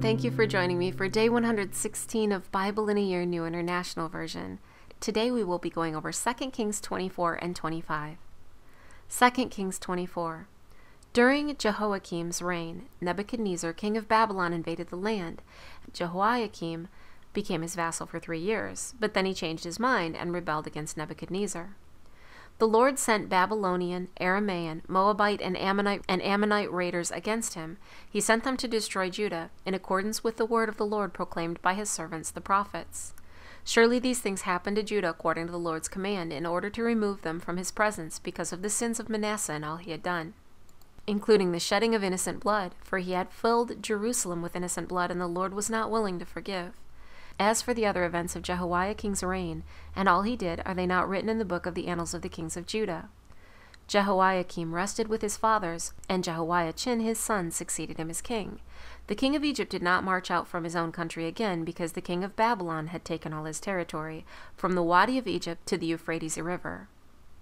thank you for joining me for day 116 of Bible in a Year New International Version. Today we will be going over 2 Kings 24 and 25. 2 Kings 24. During Jehoiakim's reign, Nebuchadnezzar, king of Babylon, invaded the land. Jehoiakim became his vassal for 3 years, but then he changed his mind and rebelled against Nebuchadnezzar. The Lord sent Babylonian, Aramaean, Moabite, and Ammonite raiders against him. He sent them to destroy Judah, in accordance with the word of the Lord proclaimed by his servants the prophets. Surely these things happened to Judah according to the Lord's command, in order to remove them from his presence because of the sins of Manasseh and all he had done, including the shedding of innocent blood, for he had filled Jerusalem with innocent blood, and the Lord was not willing to forgive. As for the other events of Jehoiakim's reign, and all he did, are they not written in the book of the annals of the kings of Judah? Jehoiakim rested with his fathers, and Jehoiachin his son succeeded him as king. The king of Egypt did not march out from his own country again, because the king of Babylon had taken all his territory, from the Wadi of Egypt to the Euphrates River.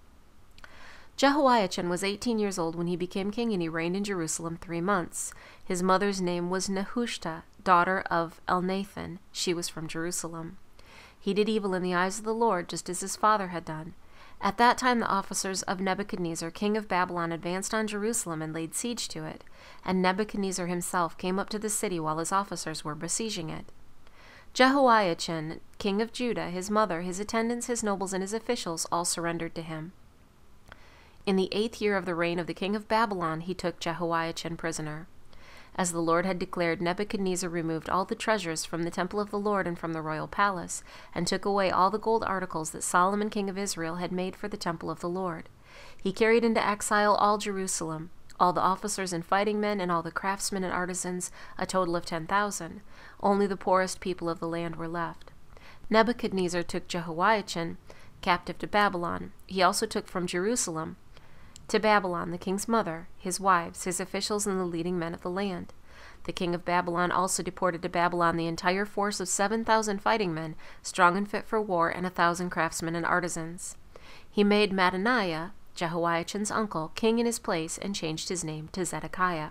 Jehoiachin was 18 years old when he became king, and he reigned in Jerusalem 3 months. His mother's name was Nehushta, daughter of Elnathan. She was from Jerusalem. He did evil in the eyes of the Lord, just as his father had done. At that time the officers of Nebuchadnezzar, king of Babylon, advanced on Jerusalem and laid siege to it, and Nebuchadnezzar himself came up to the city while his officers were besieging it. Jehoiachin, king of Judah, his mother, his attendants, his nobles, and his officials all surrendered to him. In the 8th year of the reign of the king of Babylon, he took Jehoiachin prisoner. As the Lord had declared, Nebuchadnezzar removed all the treasures from the temple of the Lord and from the royal palace, and took away all the gold articles that Solomon king of Israel had made for the temple of the Lord. He carried into exile all Jerusalem, all the officers and fighting men, and all the craftsmen and artisans, a total of 10,000. Only the poorest people of the land were left. Nebuchadnezzar took Jehoiachin captive to Babylon. He also took from Jerusalem to Babylon the king's mother, his wives, his officials, and the leading men of the land. The king of Babylon also deported to Babylon the entire force of 7,000 fighting men, strong and fit for war, and 1,000 craftsmen and artisans. He made Mattaniah, Jehoiachin's uncle, king in his place, and changed his name to Zedekiah.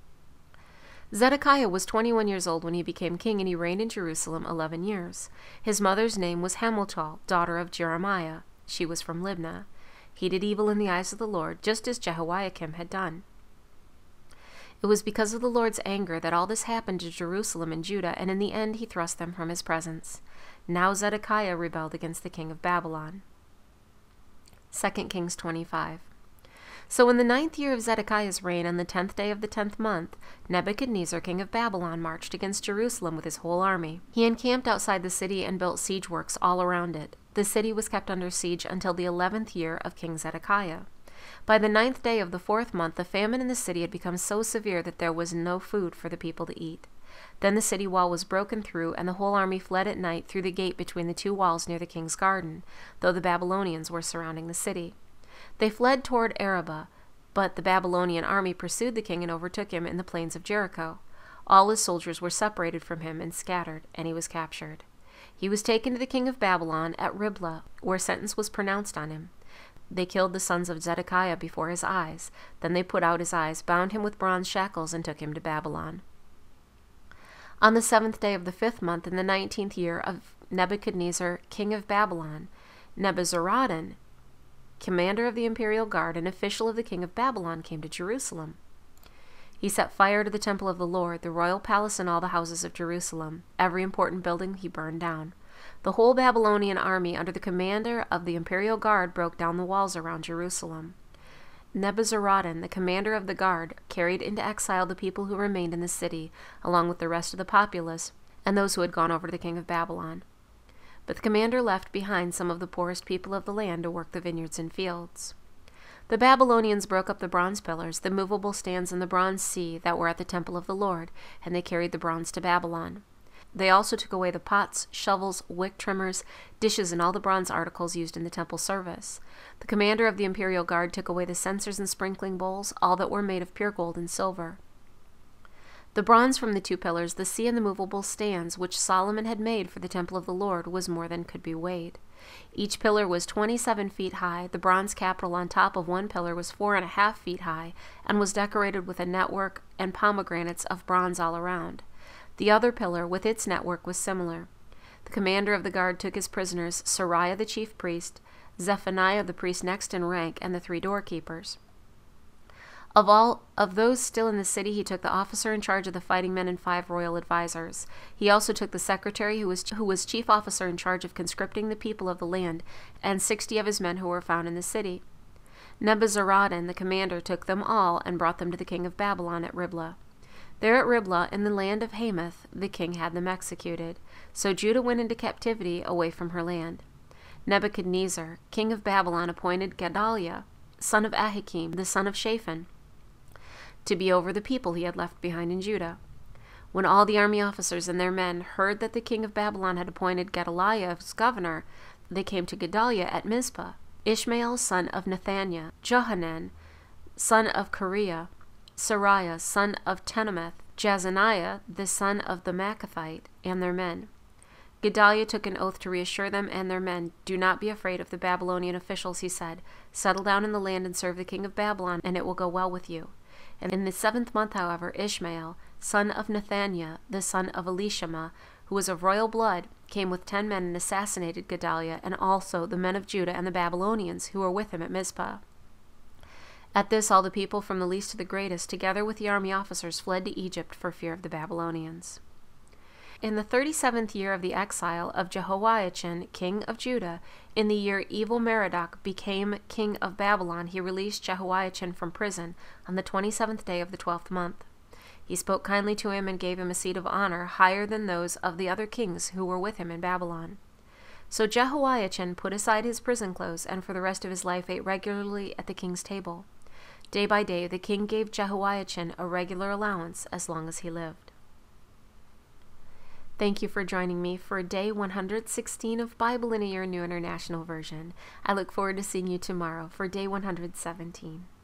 Zedekiah was 21 years old when he became king, and he reigned in Jerusalem 11 years. His mother's name was Hamutal, daughter of Jeremiah. She was from Libnah. He did evil in the eyes of the Lord, just as Jehoiakim had done. It was because of the Lord's anger that all this happened to Jerusalem and Judah, and in the end he thrust them from his presence. Now Zedekiah rebelled against the king of Babylon. 2 Kings 25. So in the 9th year of Zedekiah's reign, on the 10th day of the 10th month, Nebuchadnezzar, king of Babylon, marched against Jerusalem with his whole army. He encamped outside the city and built siege works all around it. The city was kept under siege until the 11th year of King Zedekiah. By the 9th day of the 4th month, the famine in the city had become so severe that there was no food for the people to eat. Then the city wall was broken through, and the whole army fled at night through the gate between the 2 walls near the king's garden, though the Babylonians were surrounding the city. They fled toward Arabah, but the Babylonian army pursued the king and overtook him in the plains of Jericho. All his soldiers were separated from him and scattered, and he was captured. He was taken to the king of Babylon at Riblah, where sentence was pronounced on him. They killed the sons of Zedekiah before his eyes. Then they put out his eyes, bound him with bronze shackles, and took him to Babylon. On the 7th day of the 5th month, in the 19th year of Nebuchadnezzar, king of Babylon, Nebuzaradan, commander of the imperial guard and official of the king of Babylon, came to Jerusalem. He set fire to the temple of the Lord, the royal palace, and all the houses of Jerusalem. Every important building he burned down. The whole Babylonian army, under the commander of the imperial guard, broke down the walls around Jerusalem. Nebuzaradan, the commander of the guard, carried into exile the people who remained in the city, along with the rest of the populace, and those who had gone over to the king of Babylon. But the commander left behind some of the poorest people of the land to work the vineyards and fields. The Babylonians broke up the bronze pillars, the movable stands, and the bronze sea that were at the temple of the Lord, and they carried the bronze to Babylon. They also took away the pots, shovels, wick trimmers, dishes, and all the bronze articles used in the temple service. The commander of the imperial guard took away the censers and sprinkling bowls, all that were made of pure gold and silver. The bronze from the 2 pillars, the sea, and the movable stands, which Solomon had made for the temple of the Lord, was more than could be weighed. Each pillar was 27 feet high. The bronze capital on top of one pillar was 4.5 feet high, and was decorated with a network and pomegranates of bronze all around. The other pillar, with its network, was similar. The commander of the guard took his prisoners Sariah the chief priest, Zephaniah the priest next in rank, and the 3 doorkeepers. Of all of those still in the city, he took the officer in charge of the fighting men and 5 royal advisors. He also took the secretary, who was chief officer in charge of conscripting the people of the land, and 60 of his men who were found in the city. Nebuzaradan, the commander, took them all and brought them to the king of Babylon at Riblah. There at Riblah, in the land of Hamath, the king had them executed. So Judah went into captivity away from her land. Nebuchadnezzar, king of Babylon, appointed Gedaliah, son of Ahikam, the son of Shaphan, to be over the people he had left behind in Judah. When all the army officers and their men heard that the king of Babylon had appointed Gedaliah as governor, they came to Gedaliah at Mizpah. Ishmael, son of Nethaniah, Johanan, son of Kareah, Sariah, son of Tenameth, Jazaniah, the son of the Maacathite, and their men. Gedaliah took an oath to reassure them and their men. "Do not be afraid of the Babylonian officials," he said. "Settle down in the land and serve the king of Babylon, and it will go well with you." And in the 7th month, however, Ishmael, son of Nethaniah, the son of Elishama, who was of royal blood, came with 10 men and assassinated Gedaliah, and also the men of Judah and the Babylonians who were with him at Mizpah. At this, all the people, from the least to the greatest, together with the army officers, fled to Egypt for fear of the Babylonians. In the 37th year of the exile of Jehoiachin, king of Judah, in the year Evil-Merodach became king of Babylon, he released Jehoiachin from prison on the 27th day of the 12th month. He spoke kindly to him and gave him a seat of honor higher than those of the other kings who were with him in Babylon. So Jehoiachin put aside his prison clothes and for the rest of his life ate regularly at the king's table. Day by day the king gave Jehoiachin a regular allowance as long as he lived. Thank you for joining me for day 116 of Bible in a Year New International Version. I look forward to seeing you tomorrow for day 117.